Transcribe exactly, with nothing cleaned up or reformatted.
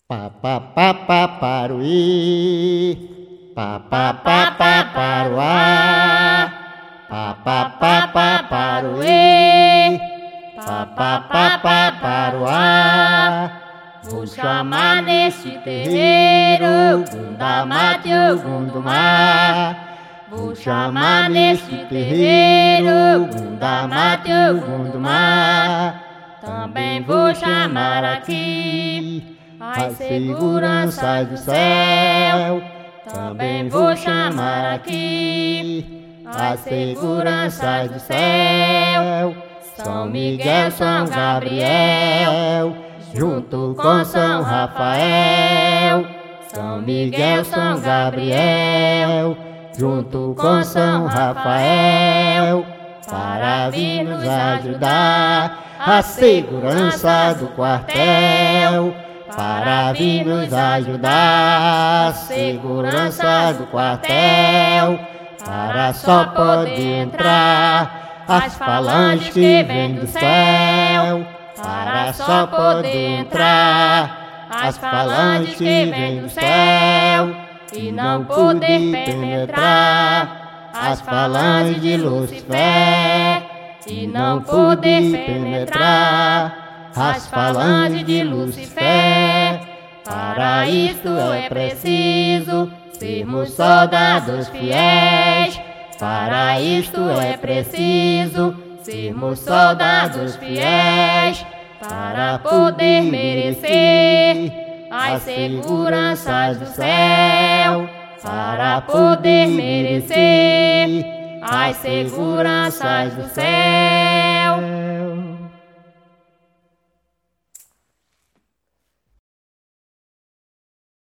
Pá, pá, pá, pá, paruí. Pá, pá, pá, pá, paruá. Pá, pá, pá, pá, paruí. Pá, pá, pá, pá, paruá. Vou chamar neste terreiro Gundamate o Gundumá. Vou chamar neste terreiro Gundamate o Gundumá. Também vou chamar aqui as seguranças do céu. Também vou chamar aqui as seguranças do céu. São Miguel, São Gabriel, junto com São Rafael. São Miguel, São Gabriel, junto com São Rafael, para vir nos ajudar a segurança do quartel. Para vir nos ajudar a segurança do quartel. Para só poder entrar as falanges que vêm do céu. Para só poder entrar as falanges que vêm do céu. E não poder penetrar as falanges de Lucifer. E não poder penetrar as falanges de Lucifer. Para isto é preciso sermos soldados fiéis. Para isto é preciso sermos soldados fiéis. Para poder merecer as seguranças do céu. Para poder merecer as seguranças do céu.